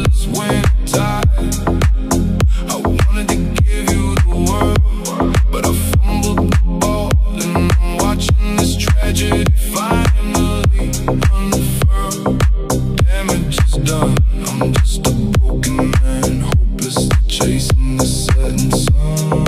merciless winter. I wanted to give you the world, but I fumbled the ball, and I'm watching this tragedy finally unfurl. Damage is done, I'm just a broken man, hopelessly chasing the setting sun.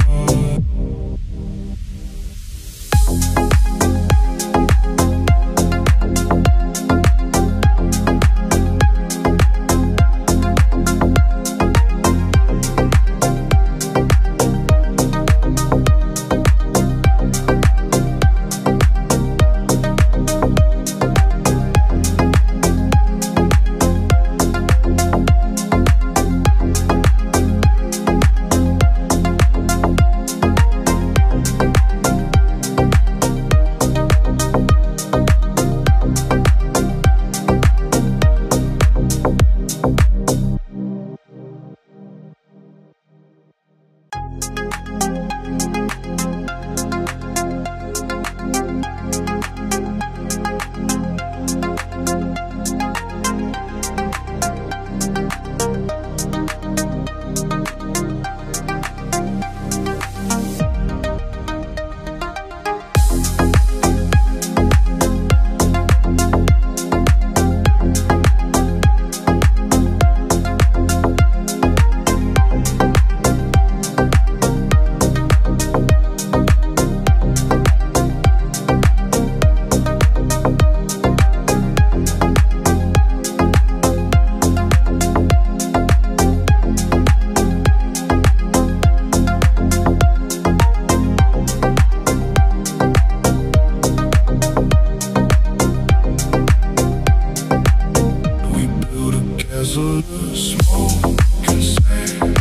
Smoke and sand.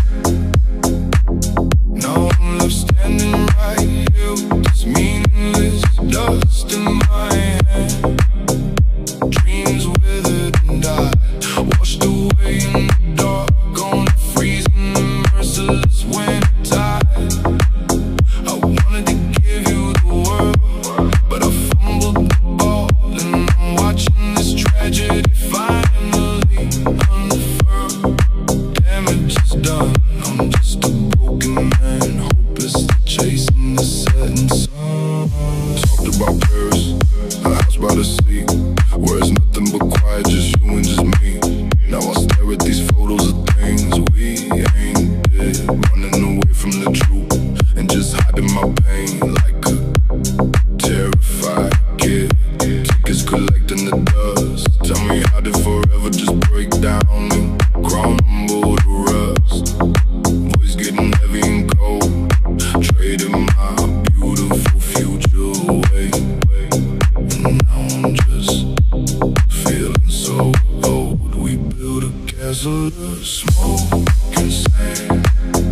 Now I'm left standing right here with this meaningless dust in my hand. Dreams withered and died, washed away in the dark on the freezing and merciless winter. I wanted to give you the world, but I fumbled the ball, and I'm watching this tragedy finally unfurl. Damage is done, I'm just a broken man, hopelessly chasing the setting sun. Talked about Paris, a house by the sea, where it's nothing but quiet, just you and just me. Now I stare at these photos of things we ain't did, running away from the truth and just hiding my pain like a terrified kid. Tickets collecting the dust. Tell me, how did forever just break down and crumble to rust? Voice getting heavy and cold, trading my beautiful future away. And now I'm just feeling so old. We built a castle of smoke and sand.